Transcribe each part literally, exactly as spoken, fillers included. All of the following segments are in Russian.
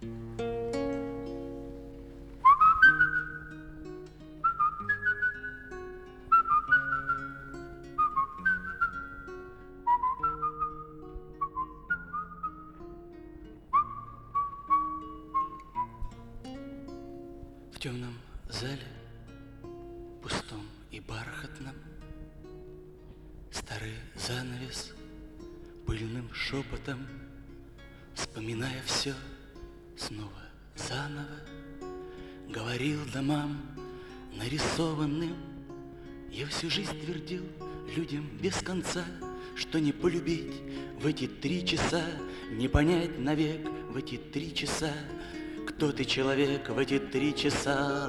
В темном зале, пустом и бархатном, старый занавес пыльным шепотом, вспоминая все снова заново, говорил домам нарисованным. Я всю жизнь твердил людям без конца, что не полюбить в эти три часа, не понять навек в эти три часа, кто ты, человек, в эти три часа.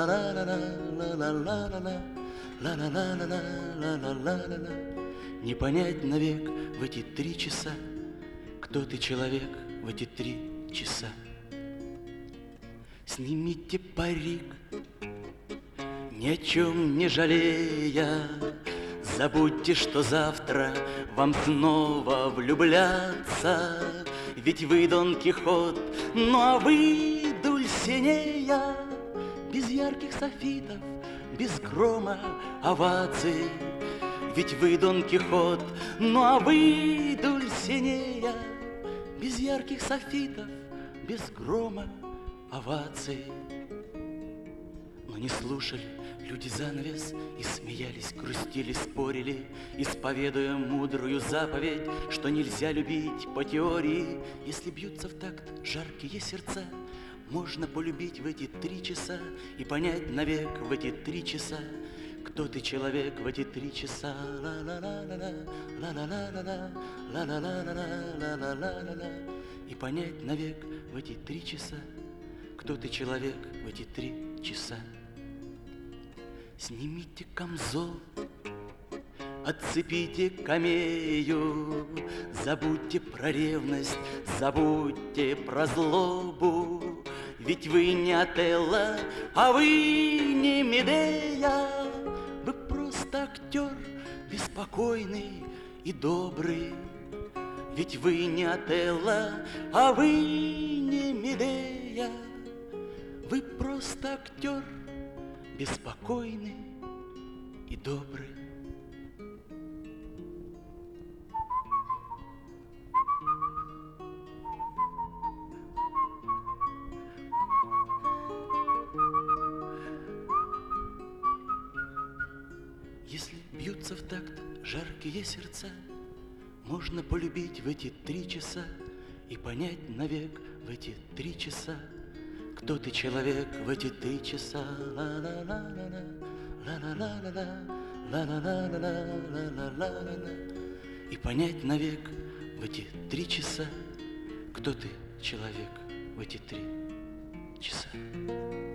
Не понять навек в эти три часа, кто ты, человек, в эти три часа. Снимите парик, ни о чем не жалея, забудьте, что завтра вам снова влюбляться. Ведь вы Дон Кихот, ну а вы Дульсинея, без ярких софитов, без грома оваций. Ведь вы Дон Кихот, ну а вы Дульсинея, без ярких софитов, без грома оваций. Но не слушали люди занавес и смеялись, грустили, спорили, исповедуя мудрую заповедь, что нельзя любить по теории. Если бьются в такт жаркие сердца, можно полюбить в эти три часа и понять навек в эти три часа, кто ты, человек, в эти три часа. И понять навек в эти три часа, кто ты, человек, в эти три часа. Снимите камзол, отцепите камею, забудьте про ревность, забудьте про злобу. Ведь вы не Отелло, а вы не Медея, вы просто актер беспокойный и добрый. Ведь вы не Отелло, а вы не Медея, вы просто актер беспокойный и добрый. Если бьются в такт жаркие сердца, можно полюбить в эти три часа и понять навек в эти три часа, кто ты, человек, в эти три часа. И понять навек в эти три часа, кто ты, человек, в эти три часа.